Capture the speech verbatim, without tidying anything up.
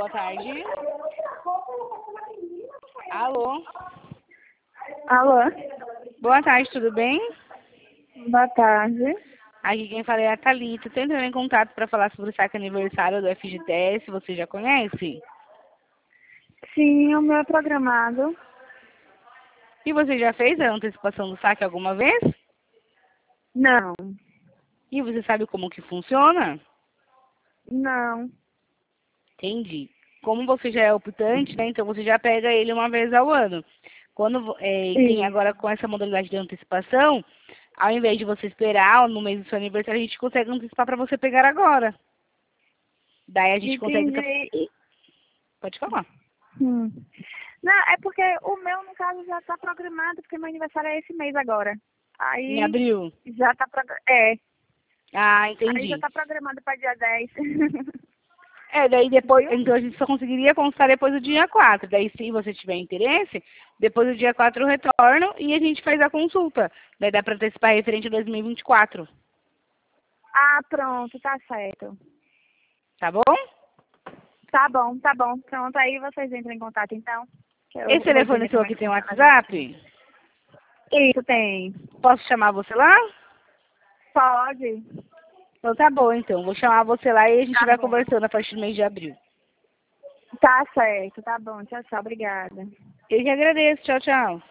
boa tarde. Alô? Alô? Boa tarde, tudo bem? Boa tarde. Aqui quem fala é a Thalita. Estou entrando em contato para falar sobre o saque aniversário do F G T S. Você já conhece? Sim, o meu é programado. E você já fez a antecipação do saque alguma vez? Não. E você sabe como que funciona? Não. Entendi. Como você já é optante, né? Então você já pega ele uma vez ao ano. Quando é, tem Isso. agora com essa modalidade de antecipação, ao invés de você esperar no mês do seu aniversário, a gente consegue antecipar para você pegar agora. Daí a gente consegue... Entendi. Pode falar. Hum. Não, é porque o meu, no caso, já está programado, porque meu aniversário é esse mês agora. Em Aí abril? já está programado. É. Ah, Aí já entendi. está programado para dia dez. É, daí depois, Viu? então a gente só conseguiria constar depois do dia quatro. Daí, se você tiver interesse, depois do dia quatro eu retorno e a gente faz a consulta. Daí dá para antecipar referente a dois mil e vinte e quatro. Ah, pronto, tá certo. Tá bom? Tá bom, tá bom. Pronto, aí vocês entram em contato então. Que eu Esse vou telefone entender seu como é aqui que tem um funciona mais ou menos. WhatsApp? Isso, tem. Posso chamar você lá? Pode. Então tá bom, então. Vou chamar você lá e a gente Tá vai bom. conversando a partir do mês de abril. Tá certo, tá bom. Tchau, tchau. Obrigada. Eu que agradeço. Tchau, tchau.